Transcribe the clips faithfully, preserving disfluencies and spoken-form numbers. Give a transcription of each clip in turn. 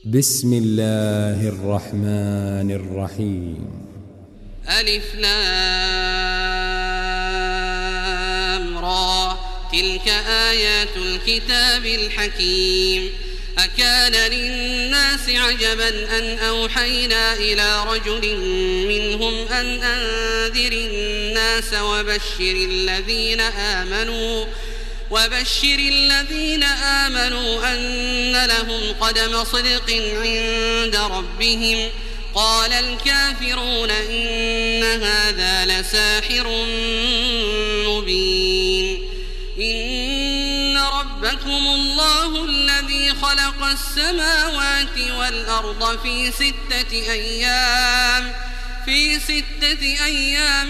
بسم الله الرحمن الرحيم. ألف لام را تلك آيات الكتاب الحكيم. أكان للناس عجبا أن أوحينا إلى رجل منهم أن أنذر الناس وبشر الذين آمنوا وبشر الذين آمنوا أن لهم قدم صدق عند ربهم. قال الكافرون إن هذا لساحر مبين. إن ربكم الله الذي خلق السماوات والأرض في ستة أيام في ستة أيام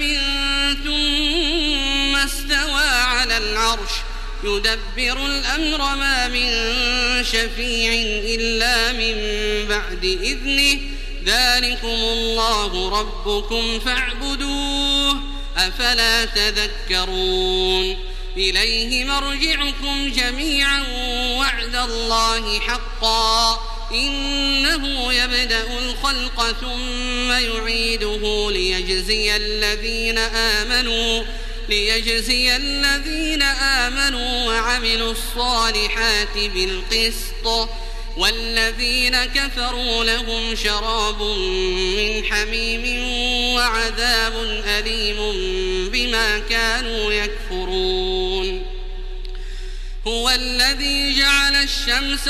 ثم استوى على العرش يدبر الأمر ما من شفيع إلا من بعد إذنه. ذلكم الله ربكم فاعبدوه أفلا تذكرون. إليه مرجعكم جميعا وعد الله حقا إنه يبدأ الخلق ثم يعيده ليجزي الذين آمنوا ليجزي الذين آمنوا وعملوا الصالحات بالقسط والذين كفروا لهم شراب من حميم وعذاب أليم بما كانوا يكفرون. هو الذي جعل الشمس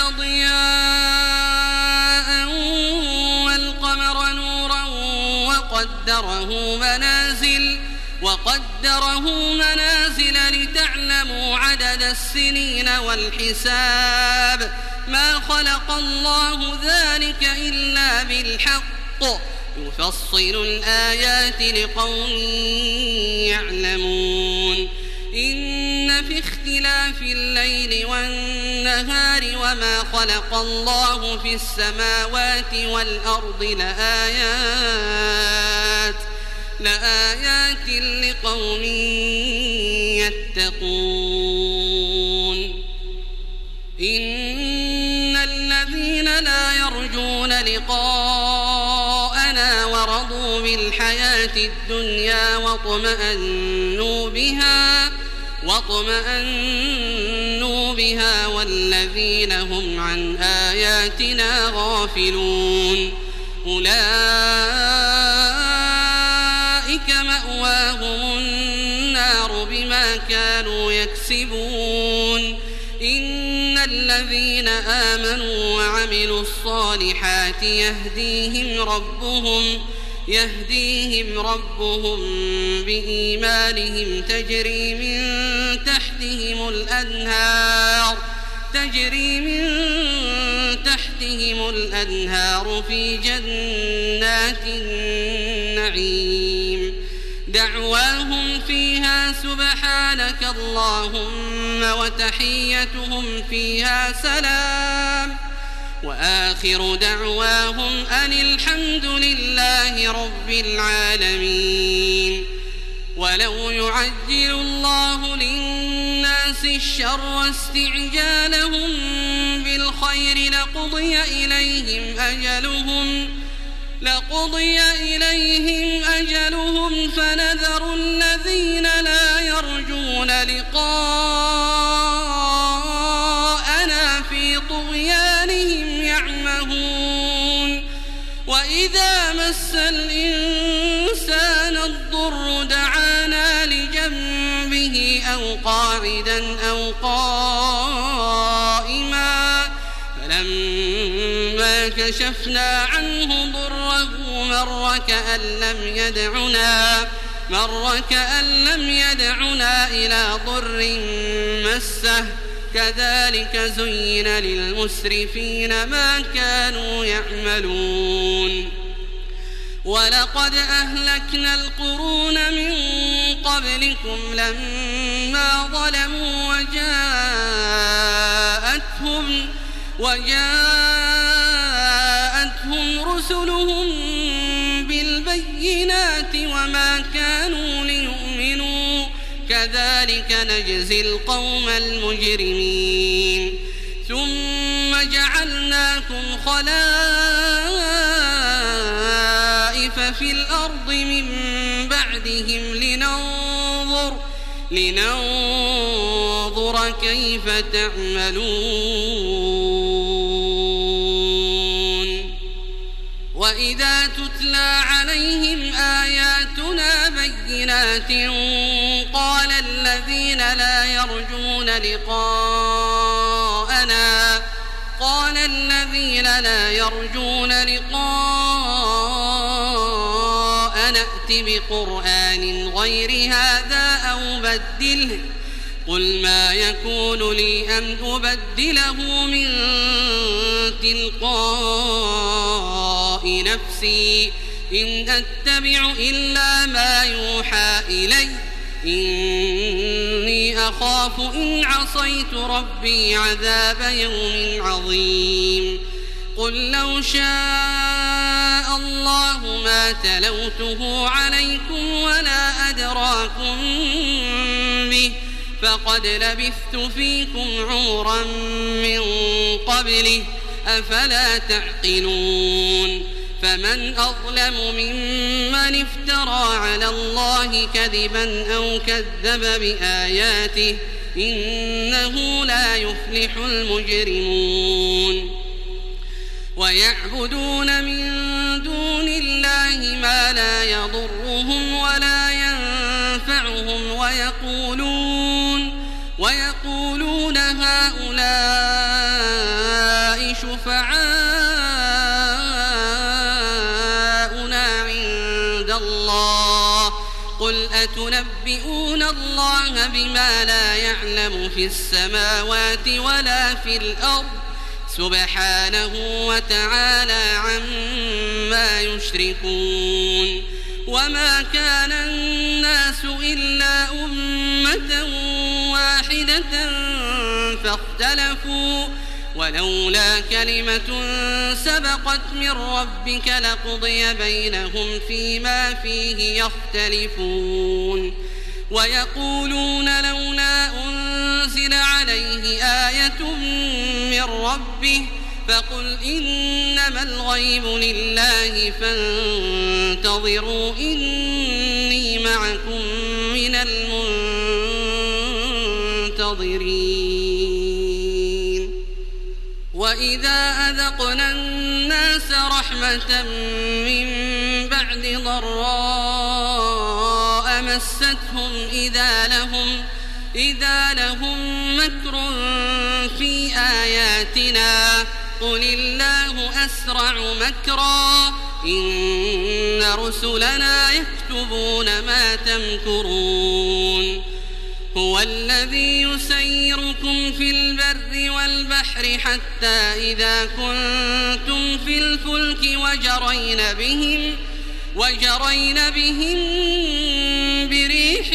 ضياء والقمر نورا وقدره منازل وقدره منازل لتعلموا عدد السنين والحساب. ما خلق الله ذلك إلا بالحق يفصل الآيات لقوم يعلمون. إن في اختلاف الليل والنهار وما خلق الله في السماوات والأرض لآيات لآيات لقوم يتقون. إن الذين لا يرجون لقاءنا ورضوا بالحياة الدنيا واطمأنوا بها واطمأنوا بها والذين هم عن آياتنا غافلون أولئك مأواهم النار بما كانوا يكسبون. إن الذين آمنوا وعملوا الصالحات يهديهم ربهم يهديهم ربهم بإيمانهم تجري من تحتهم الأنهار تجري من تحتهم الأنهار في جنات النعيم. دعواهم فيها سبحانك اللهم وتحيتهم فيها سلام وآخر دعواهم أن الحمد لله رب العالمين. ولو يعجل الله للناس الشر استعجالهم بالخير لقضي إليهم أجلهم لقضي إليهم أجلهم فنذر الذين لا يرجون لقاءنا في طغيانهم يعمهون. وإذا مس الإنسان الضر دعانا لجنبه أو قاعدا أو قائما فلما كشفنا عنه ضره مر كأن لم يدعنا مر كأن لم يدعنا إلى ضر مسه. كذلك زين للمسرفين ما كانوا يعملون. ولقد أهلكنا القرون من قبلكم لما ظلموا وجاءتهم وجاءتهم رسلهم بالبينات وما كانوا ليؤمنوا كذلك نجزي القوم المجرمين ثم جعلناكم خلائف في الأرض من بعدهم لننظر لننظر كيف تعملون وإذا تتلى عليهم آياتنا بينات قال الذين لا يرجون لقاءنا قال الذين لا يرجون لقاءنا ائت بقرآن غير هذا أو بدله قل ما يكون لي أن أبدله من تلقاء نفسي إن أتبع إلا ما يوحى إلي إني أخاف إن عصيت ربي عذاب يوم عظيم قل لو شاء الله ما تلوته عليكم ولا أدراكم به فقد لبثت فيكم عمرا من قبله أفلا تعقلون فمن أظلم ممن افترى على الله كذبا أو كذب بآياته إنه لا يفلح المجرمون ويعبدون من دون الله ما لا يضرهم ولا ينفعهم ويقولون ويقولون هؤلاء شفعاؤنا عند الله قل أتنبئون الله بما لا يعلم في السماوات ولا في الأرض سبحانه وتعالى عما يشركون وما كان الناس إلا أمة واحدة فاختلفوا ولولا كلمة سبقت من ربك لقضي بينهم فيما فيه يختلفون ويقولون لولا أنزل عليه آية من ربه فقل إنما الغيب لله فانتظروا إني معكم من المنتظرين وإذا أذقنا الناس رحمة من بعد ضراء مستهم إذا لهم إذا لهم مكر في آياتنا قل الله أسرع مكرا إن رسلنا يكتبون ما تمكرون هو الذي يسيركم في البر والبحر حتى إذا كنتم في الفلك وجرين بهم وجرين بهم بريح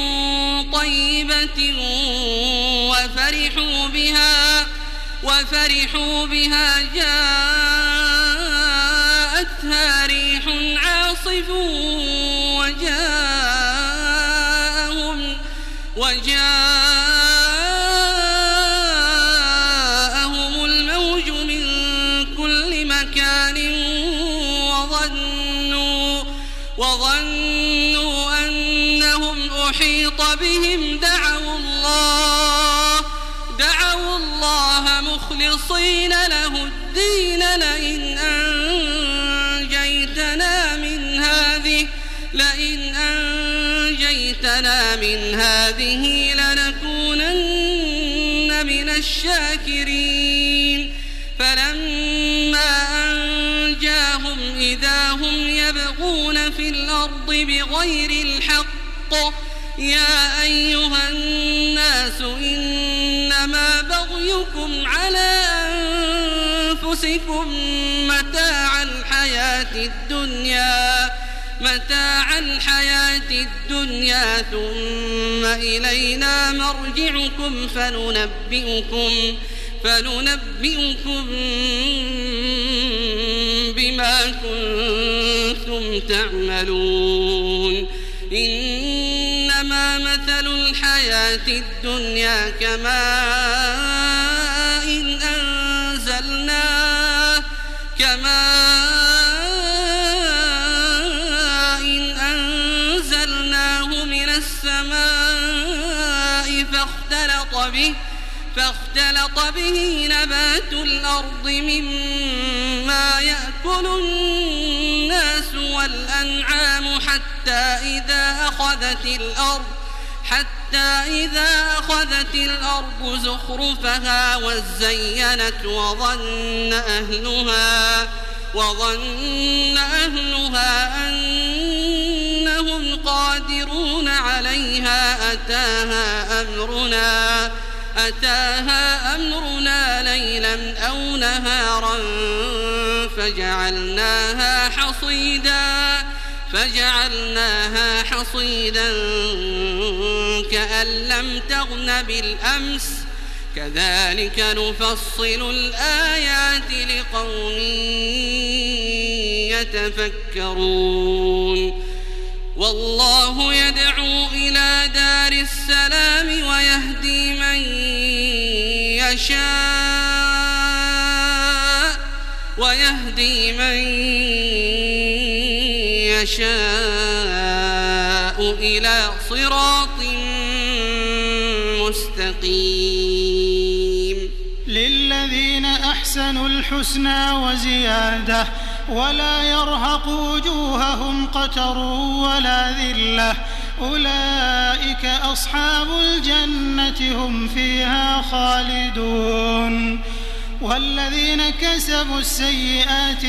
طيبة وفرحوا بها وفرحوا بها جاءتها ريح عاصف وجاءهم وجاءهم الموج من كل مكان وظنوا وظنوا أنهم أحيط بهم دعوا الله دعوا الله مخلصين له الدين لئن أنجيتنا من هذه لئن أنجيتنا من هذه لنكونن من الشاكرين فلما أنجاهم إذا هم يبغون في الأرض بغير الحق يا أيها الناس إنما بغيكم على أنفسكم متاع الحياة الدنيا متاع الحياة الدنيا ثم إلينا مرجعكم فننبئكم فننبئكم بما كنتم تعملون إنما مثل الحياة الدنيا كماء إن أنزلناه كماء به فاختلط به نبات الأرض مما يأكل الناس والأنعام حتى إذا أخذت الأرض حتى إذا أخذت الأرض زخرفها وزينت وظن أهلها وظن أهلها أنهم قادرون عليها أتاها أمرنا أتاها أمرنا ليلا أو نهارا فجعلناها حصيدا فجعلناها حصيدا كأن لم تغن بالأمس كذلك نفصل الآيات لقوم يتفكرون والله يدعو إلى دار السلام ويهدي من يشاء ويهدي من يشاء إلى صراط مستقيم للذين أحسنوا الحسنى وزيادة ولا يرهق وجوههم قتر ولا ذلة أولئك أصحاب الجنة هم فيها خالدون والذين كسبوا السيئات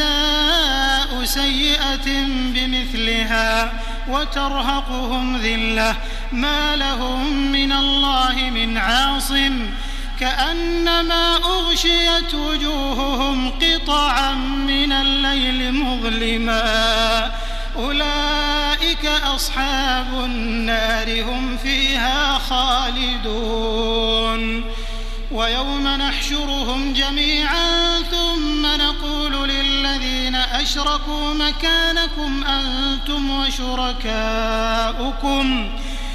جزاء سيئة بمثلها وترهقهم ذلة ما لهم من الله من عاصم كأنما أغشيت وجوههم قطعا من الليل مظلما أولئك أصحاب النار هم فيها خالدون ويوم نحشرهم جميعا ثم نقول للذين أشركوا مكانكم أنتم وشركاؤكم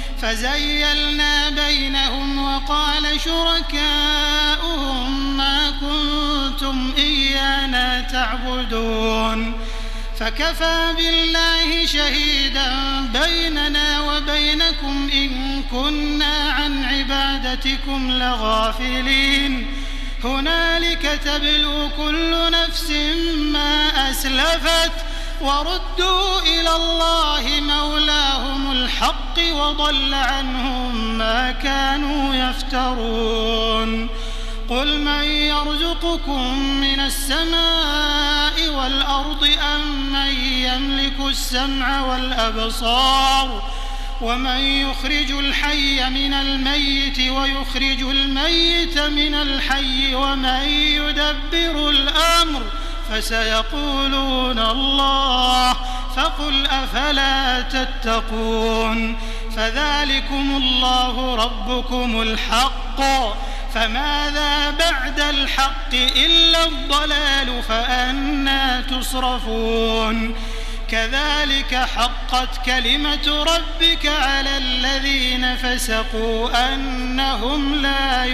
فزيلنا بينهم وقال شركاؤهم ما كنتم إيانا تعبدون فكفى بالله شهيدا بيننا وبينكم إن كنا عن عبادتكم لغافلين هنالك تبلو كل نفس ما أسلفت وردوا إلى الله مولاهم الحق وضل عنهم ما كانوا يفترون قل من يرزقكم من السماء والأرض أم من يملك السمع والأبصار ومن يخرج الحي من الميت ويخرج الميت من الحي ومن يدبر الأمر فسيقولون الله فقل أفلا تتقون فذلكم الله ربكم الحق فماذا بعد الحق إلا الضلال فأنى تصرفون كذلك حقت كلمة ربك على الذين فسقوا أنهم لا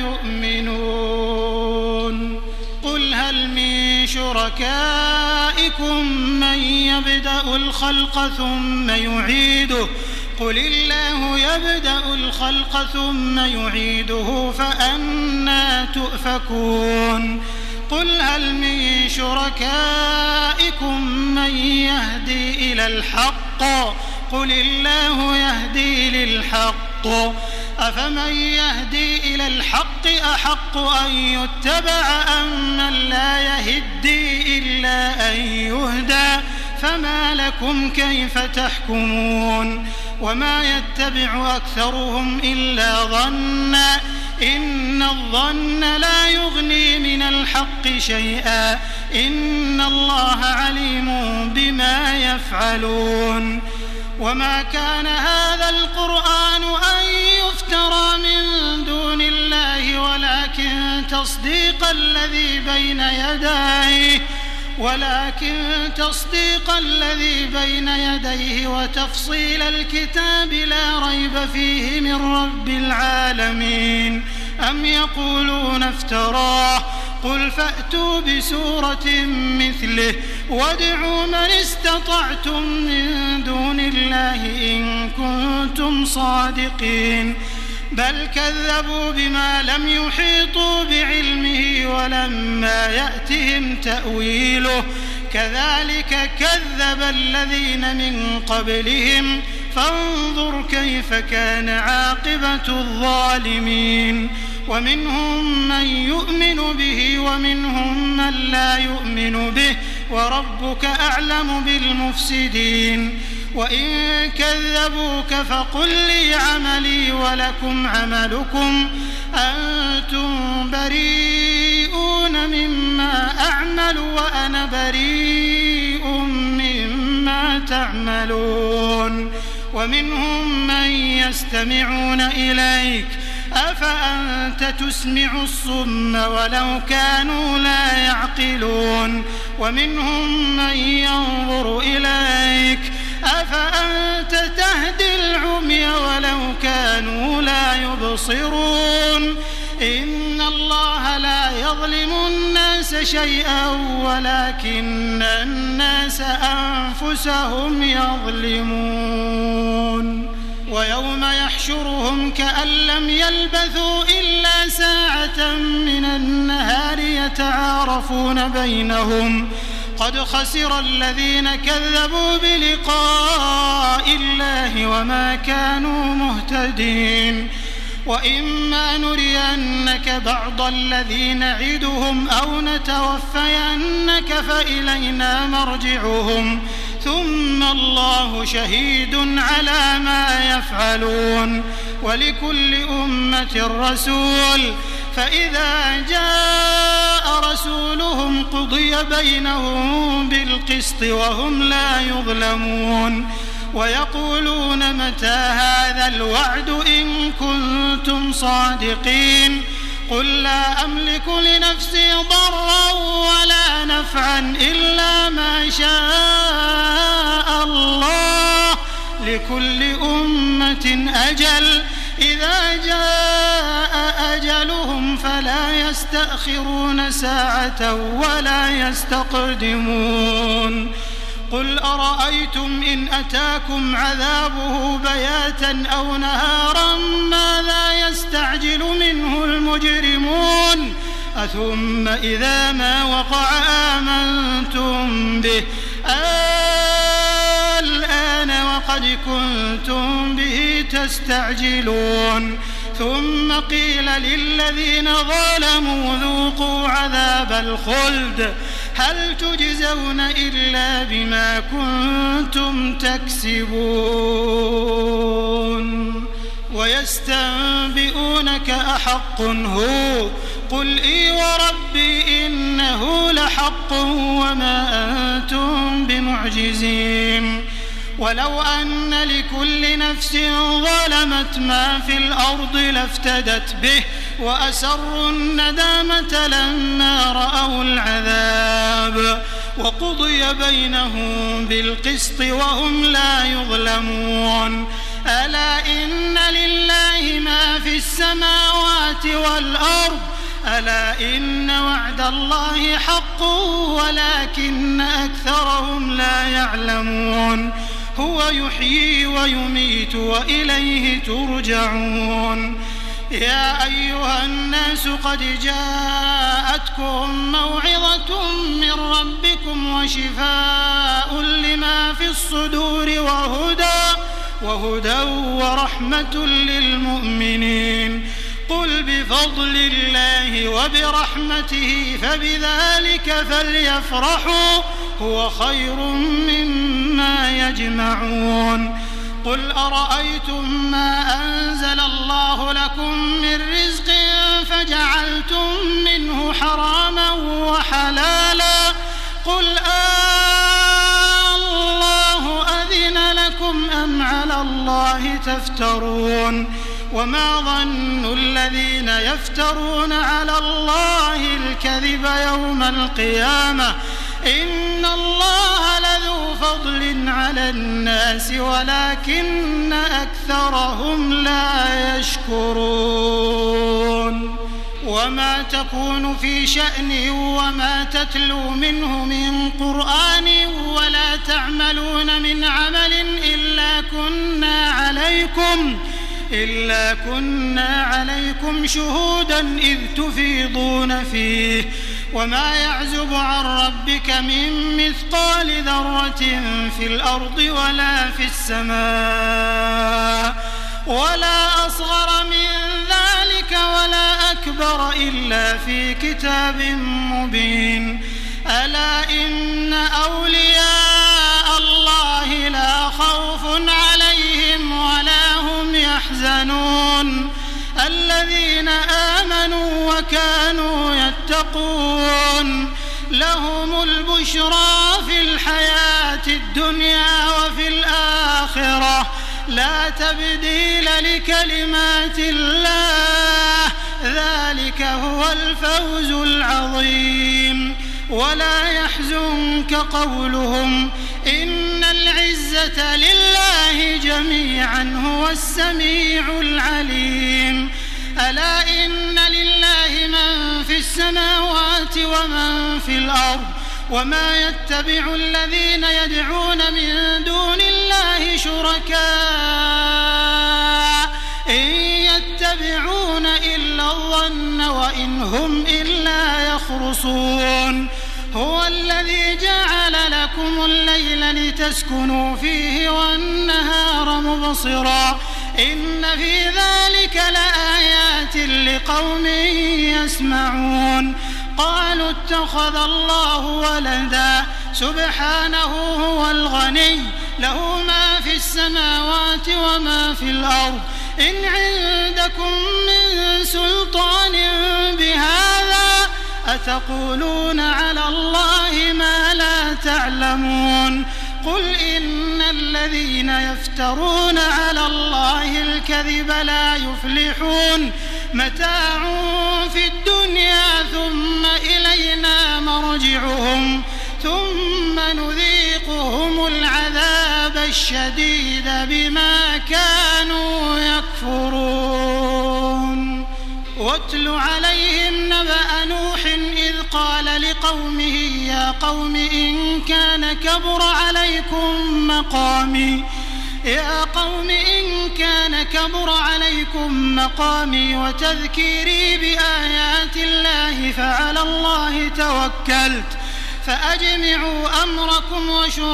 يؤمنون قل هل من شركائكم من يبدأ الخلق ثم يعيده قل الله يبدأ الخلق ثم يعيده فأنى تؤفكون قل هل من شركائكم من يهدي إلى الحق قل الله يهدي للحق أفمن يهدي إلى الحق أحق أن يتبع أم من لا يهدي إلا أن يهدى فما لكم كيف تحكمون وما يتبع أكثرهم إلا ظنا إن الظن لا يغني من الحق شيئا إن الله عليم بما يفعلون وما كان هذا القرآن أن يفترى من دون الله ولكن تصديق الذي بين يديه ولكن تصديق الذي بين يديه وتفصيل الكتاب لا ريب فيه من رب العالمين أم يقولون افتراه قل فأتوا بسورة مثله وادعوا من استطعتم من دون الله إن كنتم صادقين بل كذبوا بما لم يحيطوا بعلمه ولما يأتهم تأويله كذلك كذب الذين من قبلهم فانظر كيف كان عاقبة الظالمين ومنهم من يؤمن به ومنهم من لا يؤمن به وربك أعلم بالمفسدين وإن كذبوك فقل لي عملي ولكم عملكم أنتم بريئون مما أعمل وأنا بريء مما تعملون ومنهم من يستمعون إليك أفأنت تسمع الصم ولو كانوا لا يعقلون ومنهم من ينظر إليك أفأنت تهدي العمي ولو كانوا لا يبصرون إن الله لا يظلم الناس شيئا ولكن الناس أنفسهم يظلمون ويوم يحشرهم كأن لم يلبثوا إلا ساعة من النهار يتعارفون بينهم قد خسر الذين كذبوا بلقاء الله وما كانوا مهتدين وإما نرينك بعض الذي نعدهم أو نتوفينك فإلينا مرجعهم ثم الله شهيد على ما يفعلون ولكل أمة رسول فإذا جاء رسولهم قضي بينهم بالقسط وهم لا يظلمون ويقولون متى هذا الوعد إن كنتم صادقين قل لا أملك لنفسي ضرا ولا نفعا إلا ما شاء الله لكل أمة أجل إذا جاء أجلهم فلا يستأخرون ساعة ولا يستقدمون قل أرأيتم إن أتاكم عذابه بياتا أو نهارا ماذا يستعجل منه المجرمون أثم إذا ما وقع آمنتم به الآن وقد كنتم به تستعجلون ثم قيل للذين ظلموا ذوقوا عذاب الخلد هل تجزون إلا بما كنتم تكسبون ويستنبئونك أحق هو قل إي وربي إنه لحق وما أنتم بمعجزين ولو أن لكل نفس ظلمت ما في الأرض لافتدت به وأسروا الندامة لما رأوا العذاب وقضي بينهم بالقسط وهم لا يظلمون ألا إن لله ما في السماوات والأرض ألا إن وعد الله حق ولكن أكثرهم لا يعلمون هو يحيي ويميت وإليه ترجعون يا أيها الناس قد جاءتكم موعظة من ربكم وشفاء لما في الصدور وهدى وهدى ورحمة للمؤمنين قل بفضل الله وبرحمته فبذلك فليفرحوا هو خير مما يجمعون قل أرأيتم ما أنزل الله لكم من رزق فجعلتم منه حراما وحلالا قل آه الله أذن لكم أم على الله تفترون وما ظن الذين يفترون على الله الكذب يوم القيامة إن الله لذو فضل على الناس ولكن أكثرهم لا يشكرون وما تكون في شأن وما تتلو منه من قرآن ولا تعملون من عمل إلا كنا عليكم إلا كنا عليكم شهودا إذ تفيضون فيه وما يعزب عن ربك من مثقال ذرة في الأرض ولا في السماء ولا أصغر من ذلك ولا أكبر إلا في كتاب مبين ألا إن أولياء الله لا خوف عليهم ولا هم يحزنون الذين آمنوا وكانوا يتقون لهم البشرى في الحياة الدنيا وفي الآخرة لا تبديل لكلمات الله ذلك هو الفوز العظيم ولا يحزنك قولهم إن العزة لله جميعا هو السميع العليم ألا إن لله من في السماوات ومن في الأرض وما يتبع الذين يدعون من دون الله شركاء إن يتبعون إلا الظن وإن هم إلا يخرصون هو الذي جعل لكم الليل لتسكنوا فيه والنهار مبصرا إن في ذلك لآيات لقوم يسمعون قالوا اتخذ الله ولدا سبحانه هو الغني له ما في السماوات وما في الأرض إن عندكم من سلطان بهذا أتقولون على الله ما لا تعلمون قل إن الذين يفترون على الله الكذب لا يفلحون متاع في الدنيا ثم إلينا مرجعهم ثم نذيقهم العذاب الشديد بما كانوا يكفرون واتل عليهم نبأ نوح إذ قال لقومه يا قوم إن كان كبر عليكم مقامي يا قوم إن كان كبر عليكم مقامي وتذكيري بآيات الله فعلى الله توكلت فأجمعوا أمركم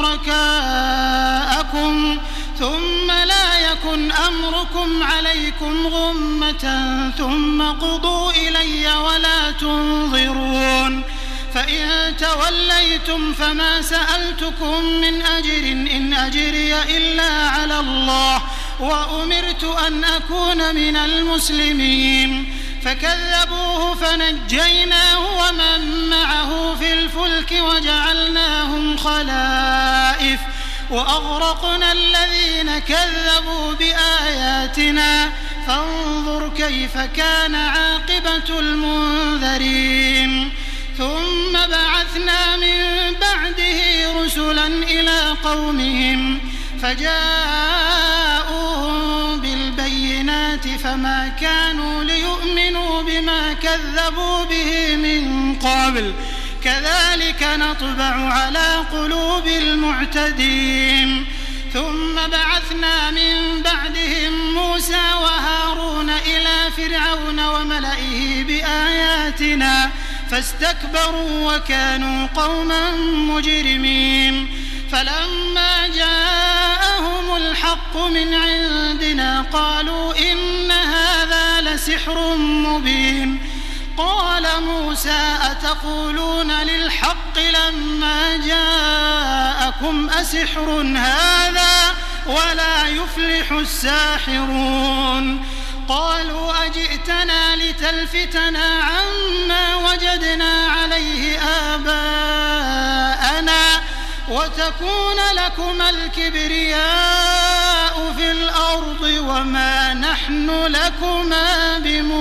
وشركاءكم ثم لا يكن أمركم عليكم غمة ثم قضوا إلي ولا تنظرون فإن توليتم فما سألتكم من أجر إن أجري إلا على الله وأمرت أن أكون من المسلمين فكذبوه فنجيناه ومن معه في الفلك وجعلناهم خلائف وأغرقنا الذين كذبوا بآياتنا فانظر كيف كان عاقبة المنذرين ثم بعثنا من بعده رسلا إلى قومهم فجاءوهم بالبينات فما كانوا ليؤمنوا بما كذبوا به من قبل كذلك نطبع على قلوب المعتدين ثم بعثنا من بعدهم موسى وهارون إلى فرعون وملئه بآياتنا فاستكبروا وكانوا قوما مجرمين فلما جاءهم الحق من عندنا قالوا إن هذا لسحر مبين قال موسى أتقولون للحق لما جاءكم أسحر هذا ولا يفلح الساحرون قالوا أجئتنا لتلفتنا عما وجدنا عليه آباءنا وتكون لكما الكبرياء في الأرض وما نحن لكما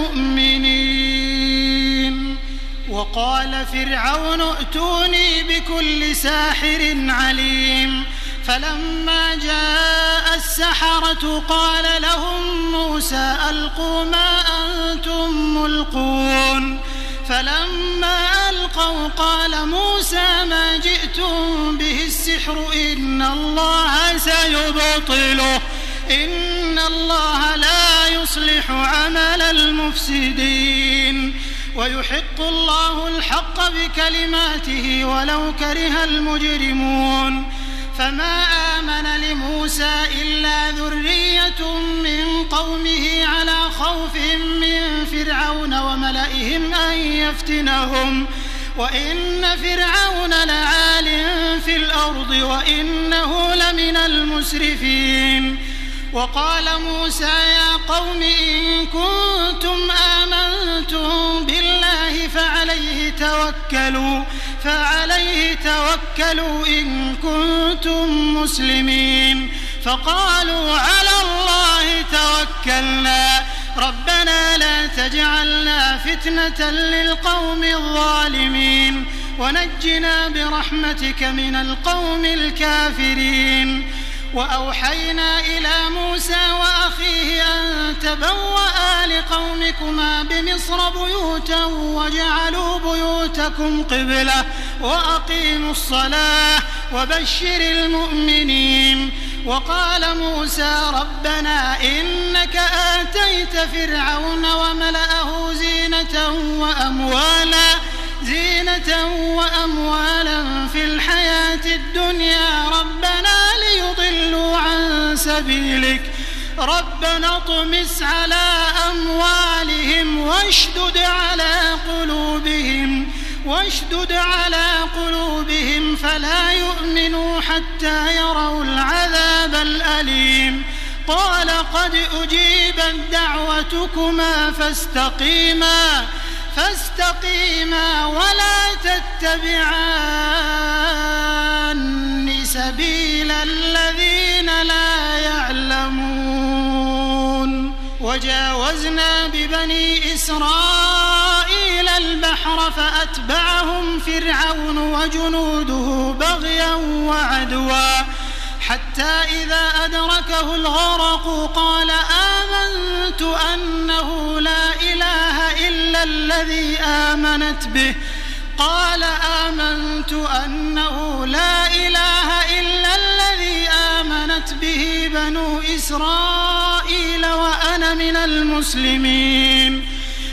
بمؤمنين وقال فرعون ائتوني بكل ساحر عليم فلما جاء السحرة قال لهم موسى ألقوا ما أنتم ملقون فلما ألقوا قال موسى ما جئتم به السحر إن الله سيبطله إن الله لا يصلح عمل المفسدين ويحق الله الحق بكلماته ولو كره المجرمون فما آمن لموسى إلا ذرية من قومه على خوف من فرعون وملئهم أن يفتنهم وإن فرعون لعال في الأرض وإنه لمن المسرفين وقال موسى يا قوم إن كنتم آمنتم بالله فعليه توكلوا فعليه توكلوا إن كنتم مسلمين فقالوا على الله توكلنا ربنا لا تجعلنا فتنة للقوم الظالمين ونجنا برحمتك من القوم الكافرين وأوحينا إلى موسى وأخيه أن تبوأ لقومكما بمصر بيوتا وجعلوا بيوتكم قبلة وأقيموا الصلاة وبشر المؤمنين وقال موسى ربنا إنك آتيت فرعون وملأه زينة وأموالا زينة وأموالا في الحياة الدنيا ربنا ليضلوا عن سبيلك ربنا اطمس على أموالهم واشدد على قلوبهم واشدد على قلوبهم فلا يؤمنوا حتى يروا العذاب الأليم قال قد أجيبت دعوتكما فاستقيما فاستقيما ولا تتبعان سبيل الذين لا يعلمون وجاوزنا ببني إسرائيل البحر فأتبعهم فرعون وجنوده بغيا وعدوا حتى إذا أدركه الغرق قال آمنت أنه لا إله إلا الذي آمنت به قال آمنت أنه لا إله إلا الذي آمنت به بنو إسرائيل وأنا من المسلمين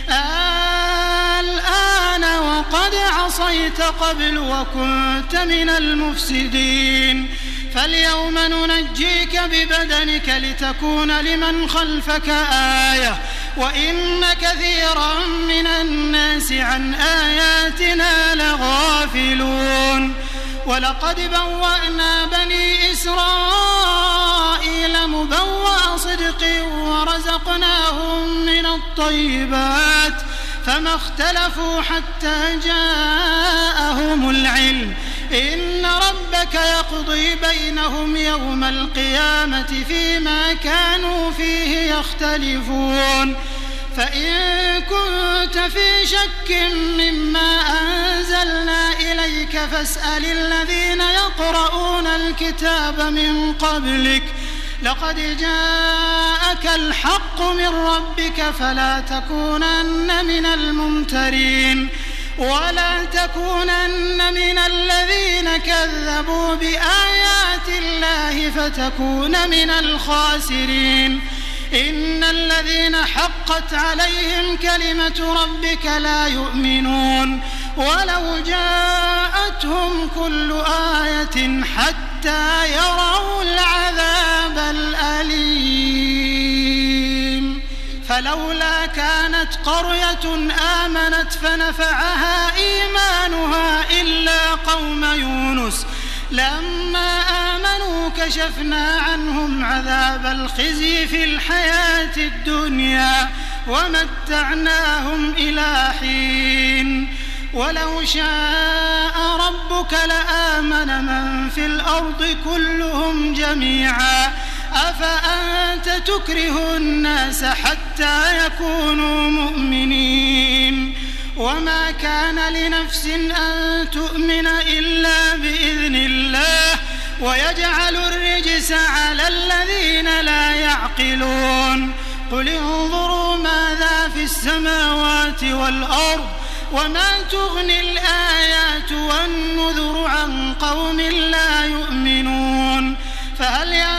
الآن وقد عصيت قبل وكنت من المفسدين فاليوم ننجيك ببدنك لتكون لمن خلفك آية وإن كثيرا من الناس عن آياتنا لغافلون ولقد بوأنا بني إسرائيل مبوأ صدق ورزقناهم من الطيبات فما اختلفوا حتى جاءهم العلم إن ربك يقضي بينهم يوم القيامة فيما كانوا فيه يختلفون فإن كنت في شك مما أنزلنا إليك فاسأل الذين يقرؤون الكتاب من قبلك لقد جاءك الحق من ربك فلا تكونن من الممترين ولا تكونن من الذين كذبوا بآيات الله فتكون من الخاسرين إن الذين حقت عليهم كلمة ربك لا يؤمنون ولو جاءتهم كل آية حتى يروا العذاب الأليم فلولا كانت قرية آمنت فنفعها إيمانها إلا قوم يونس لما آمنوا كشفنا عنهم عذاب الخزي في الحياة الدنيا ومتعناهم إلى حين ولو شاء ربك لآمن من في الأرض كلهم جميعا أفأنت تكره الناس حتى يكونوا مؤمنين وما كان لنفس أن تؤمن إلا بإذن الله ويجعل الرجس على الذين لا يعقلون قل انظروا ماذا في السماوات والأرض وما تغني الآيات والنذر عن قوم لا يؤمنون فهل ينتهون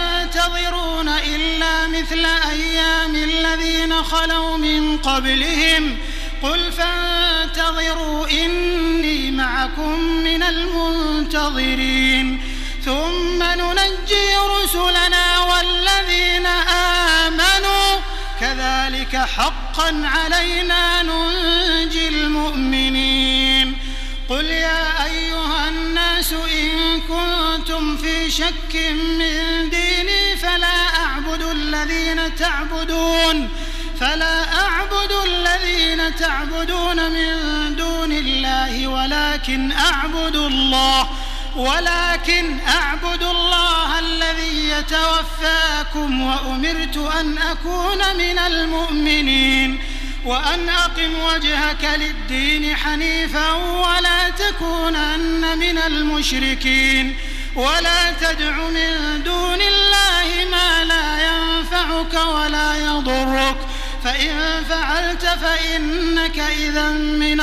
ينتظرون إلا مثل أيام الذين خلوا من قبلهم قل فانتظروا إني معكم من المنتظرين ثم ننجي رسلنا والذين آمنوا كذلك حقا علينا ننجي المؤمنين قل يا أيها الناس إن كنتم في شك من ديني فلا أعبد الذين تعبدون فلا أعبد الذين تعبدون من دون الله ولكن أعبد الله ولكن أعبد الله الذي يتوفاكم وأمرت أن أكون من المؤمنين وأن أقم وجهك للدين حنيفا ولا تكونن من المشركين ولا تدع من دون الله ما لا ينفعك ولا يضرك فإن فعلت فإنك إذا من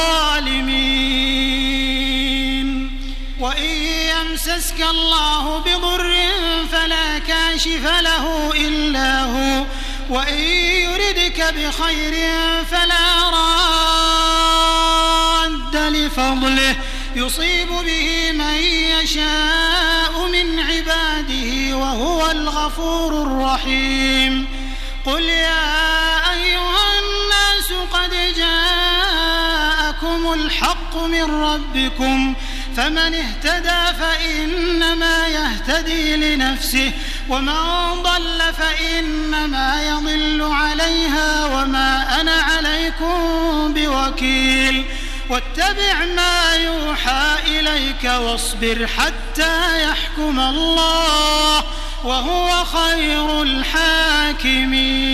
الظالمين وإن يمسسك الله بضر فلا كاشف له إلا هو وإن يردك بخير فلا راد لفضله يصيب به من يشاء من عباده وهو الغفور الرحيم قل يا أيها الناس قد جاءكم الحق من ربكم فمن اهتدى فإنما يهتدي لنفسه ومن ضل فإنما يضل عليها وما أنا عليكم بوكيل واتبع ما يوحى إليك واصبر حتى يحكم الله وهو خير الحاكمين.